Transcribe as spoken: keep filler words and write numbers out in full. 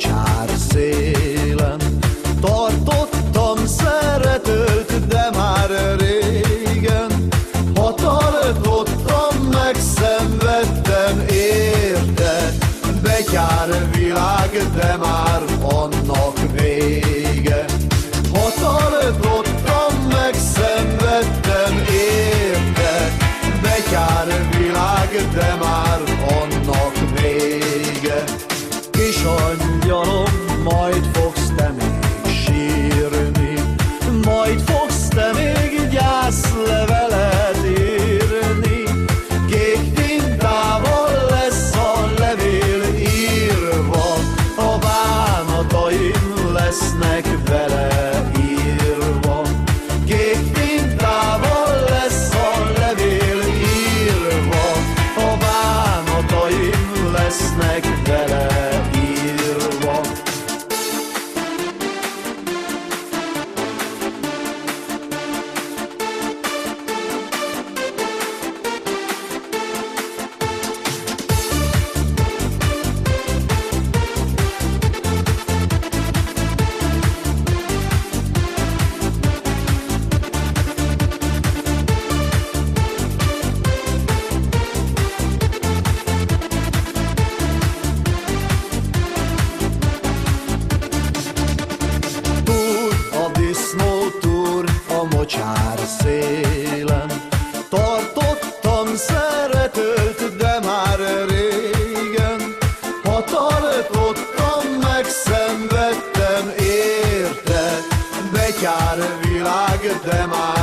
mocsár szélen. Tartottam szeretőt, de már régen. Ha tartottam, megszenvedtem érte. Betyár világ, de már annak vége. Ha tartottam, megszenvedtem érte. Betyár világ, de már annak vége. Kis angyalom, majd fogsz te még sírni, majd fogsz te még gyászlevelet írni. Kék tintával lesz a levél írva, a bánataim lesznek vele írva. Kék tintával lesz a levél írva, a bánataim lesznek vele írva. Disznótúr a mocsár szélen. Tartottam szeretőt, de már régen. Ha tartottam, megszenvedtem érte. Betyár világ, de már